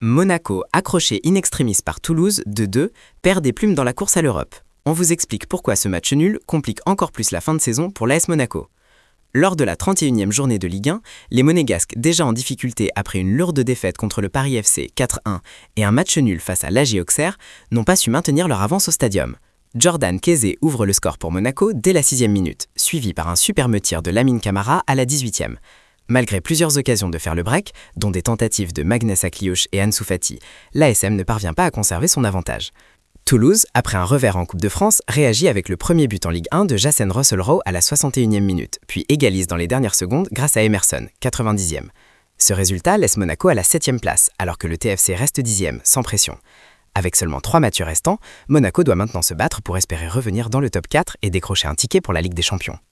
Monaco, accroché in extremis par Toulouse, 2-2, perd des plumes dans la course à l'Europe. On vous explique pourquoi ce match nul complique encore plus la fin de saison pour l'AS Monaco. Lors de la 31e journée de Ligue 1, les Monégasques, déjà en difficulté après une lourde défaite contre le Paris FC 4-1 et un match nul face à l'AG Auxerre, n'ont pas su maintenir leur avance au stadium. Jordan Kézé ouvre le score pour Monaco dès la 6e minute, suivi par un superbe tir de Lamine Camara à la 18e. Malgré plusieurs occasions de faire le break, dont des tentatives de Magnès Akliouche et Ansu Fati, l'ASM ne parvient pas à conserver son avantage. Toulouse, après un revers en Coupe de France, réagit avec le premier but en Ligue 1 de Jacen Russell-Rowe à la 61e minute, puis égalise dans les dernières secondes grâce à Emerson, 90e. Ce résultat laisse Monaco à la 7e place, alors que le TFC reste 10e, sans pression. Avec seulement 3 matchs restants, Monaco doit maintenant se battre pour espérer revenir dans le top 4 et décrocher un ticket pour la Ligue des Champions.